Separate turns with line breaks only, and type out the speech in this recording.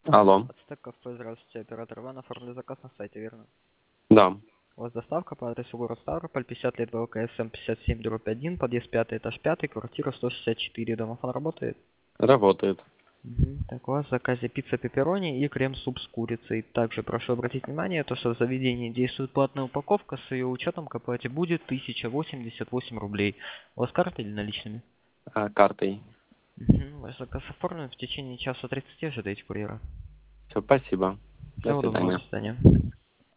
Алло.
Ацтек кафе, здравствуйте, оператор Иван, оформили заказ на сайте, верно?
Да.
У вас доставка по адресу город Ставрополь, 50 лет ВЛКСМ 57/1, подъезд 5, этаж 5, квартира 164, домофон работает?
Работает.
Так, у вас в заказе пицца пепперони и крем-суп с курицей. Также прошу обратить внимание, то, что в заведении действует платная упаковка, с ее учетом к оплате будет 1088 рублей. У вас карта или наличными?
Картой.
Ваш заказ оформлен, в течение часа 30 ожидайте курьера.
Все, спасибо. До
Всего доброго, до
свидания.
свидания.